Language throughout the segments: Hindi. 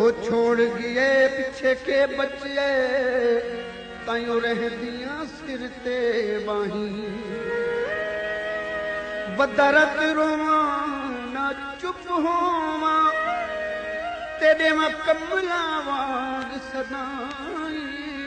वो छोड़ गए पीछे के बच्चे ताइयों रह दिया सिर ते बाही बदरत रोवा ना चुप होवा तेरे मैं कमला वाग सदाई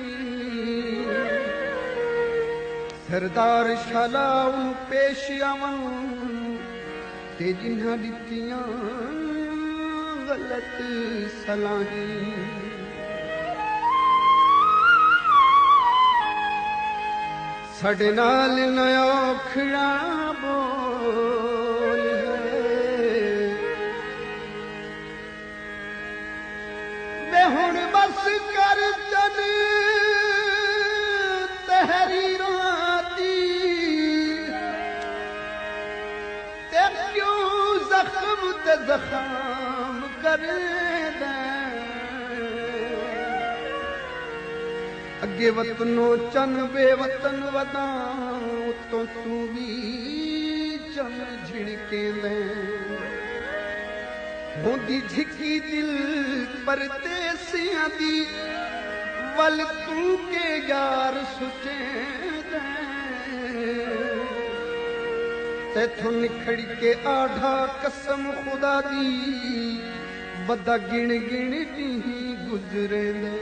सरदार शाला पेश आवन ते जिन्हां दित्तियां गलत सलाही साडे नाल नया खड़ा बोल वे हुण बस कर चल तहरीरां दी ते क्यों जख्म ते जख्म कर दे अगे वतनो चन बेवतन वदा तो तू भी चन झिड़के ले होंदी झिकी दिल परदेसियां दी वल तू के यार सुचे दे तेथों निखड़ के आढ़ा कसम खुदा दी वदा गिण गिण दी गुजरे ले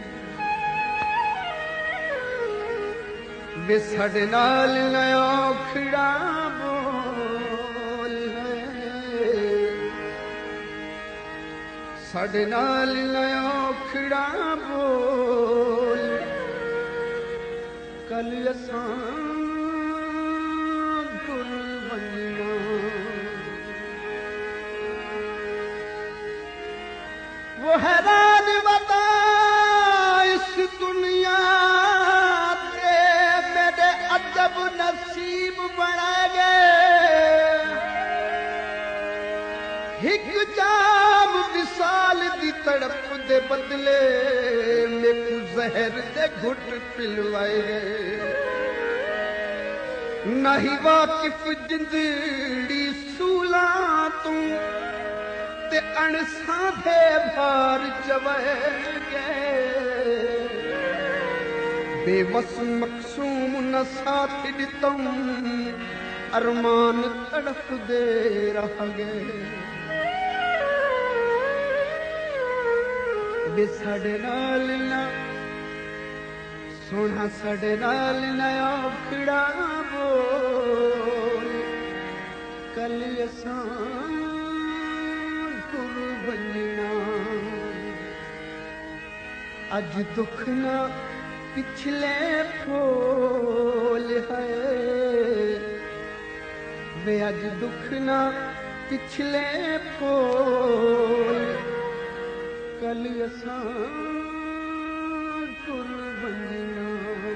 वे साडे नाल नया खड़ा बोल साडे नाल नया खड़ा बोल कल असां गुर बनना वो हैरान बता इस दुनिया अदब नसीब बना गए हिक जाम विसाल दी तड़प दे बदले मेकू जहर दे घुट पिलवाए गए नहीं वाकिफ जिंदड़ी सूला तू ते अणसा दे भार चवे गए बेबस मकसूम न साथ दितम अरमान तड़फ दे रह गए वे साडे नाल ना सोना साडे नाल नया खड़ा बोल कल असां गुर बनना अज दुख ना पिछले फूल है वे अज दुख ना पिछले फूल कल असां गुर बनना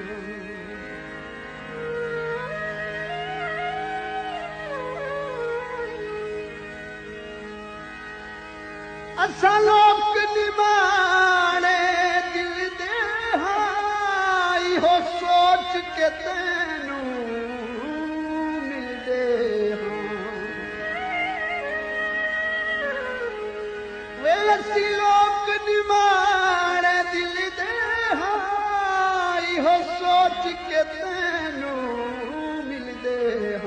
असां लोक निमाणे दिल दे हो सोच के तेनू मिलदे वे असी लोग निमाणे दिल दे हो सोच के तेनू मिलदे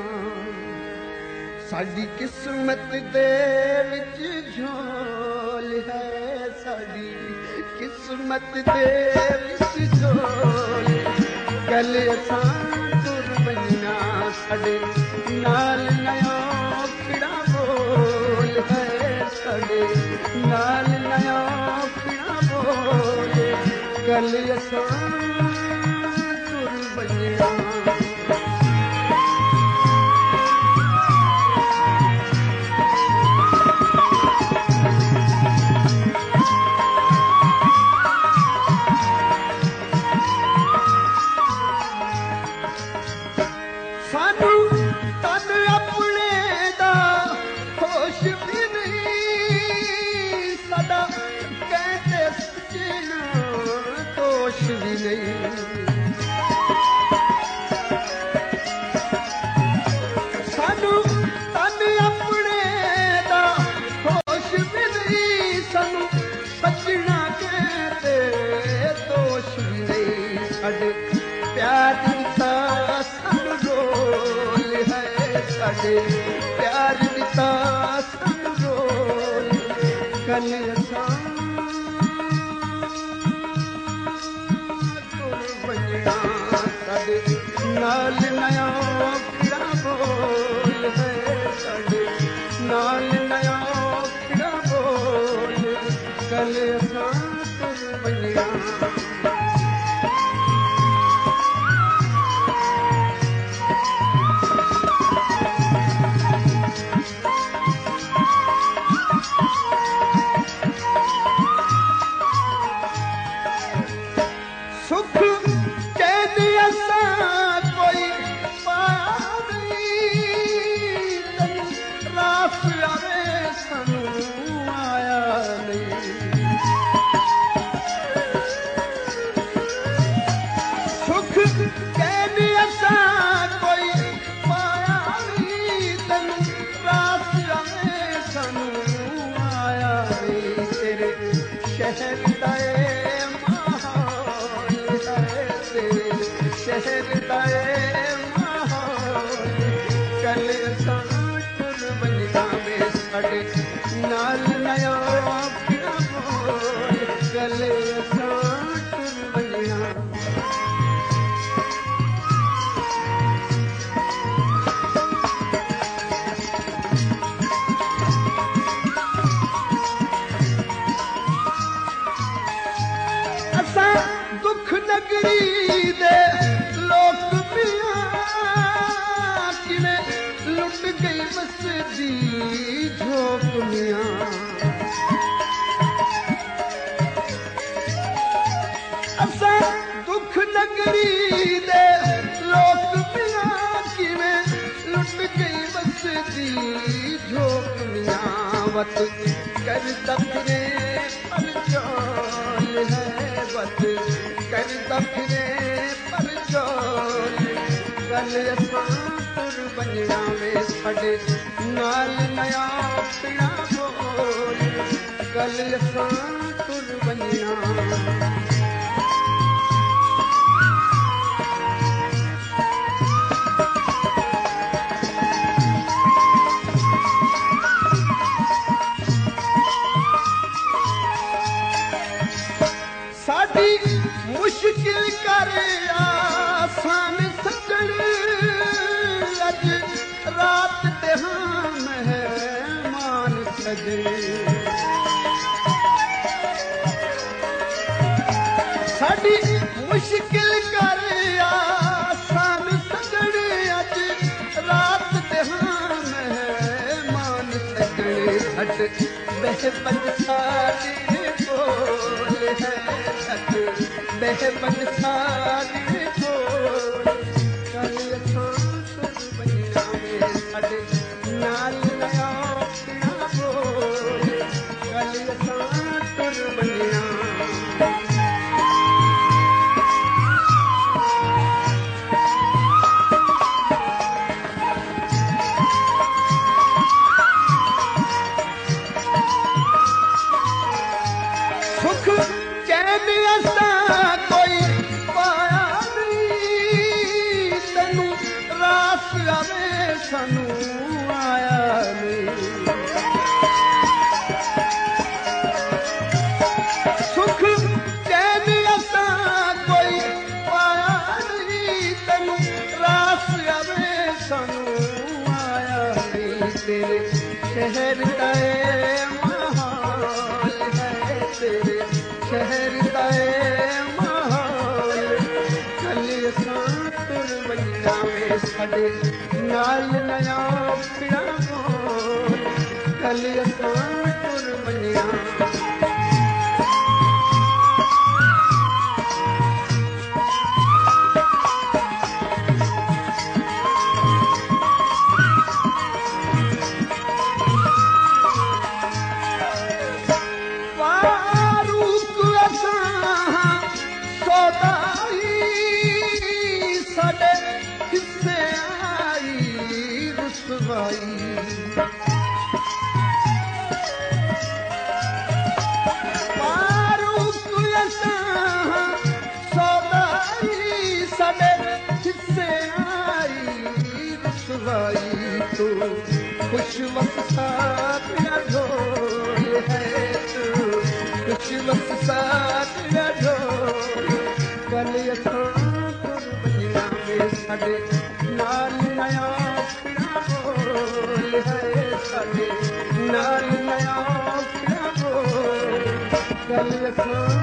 साडी किस्मत दे विच झोल है साडी किस्मत दे विच झोल कल असां गुर बनना साडे नाल नया खड़ा बोल है साडे नाल नया खड़ा बोल कल असां गुर बनना भी नहीं साडे प्यार दिता सानू रोल कल असां तुर बनिया साडे नाल नया किड़ा बोल है साडे नाल नया किड़ा बोल कल असां तुर बनिया नाल नया किड़ा बोल कल असां तुर बनिया असां दुख नगरी दे लोक पिया किवें लुट गई बसदी झोपड़ियां असां दुख नगरी दे लोक पिया किवें लुट गई बसदी झोपड़ियां वत कर दफरे पर चोल है वत कर दफरे पर चोल कल असां तुर बनिया में साडे नाल नया किड़ा बोल कल असां तुर बनिया साडी मुश्किल कर आसान सजण अज रात ते हाँ मेहमान सजणे साडी मुश्किल कर आसान सजण अज रात ते हाँ मेहमान सजणे हट बहपन साडी बोल है हट बहपन साडी बोल कल असां तुर बनिया में साडे नाल नया किड़ा बोल कल असां तुर बनिया सुख चैन असां कोई पाया नहीं तैनू रास आवे सानू आया नहीं सुख चैन असां कोई पाया नहीं तैनू रास आवे सानू आया नहीं तेरे शहर दाए महाल है तेरे शहर दाए माहौल कल असां तुर बनिया में साडे नाल नया किड़ा बोल कल असां तुर बनिया रिश्वत साथ ॾाढो कल असां तुर वञणा में साडे नाल नया फिरा बोल है साडे नाल नया फिरा बोल कल असां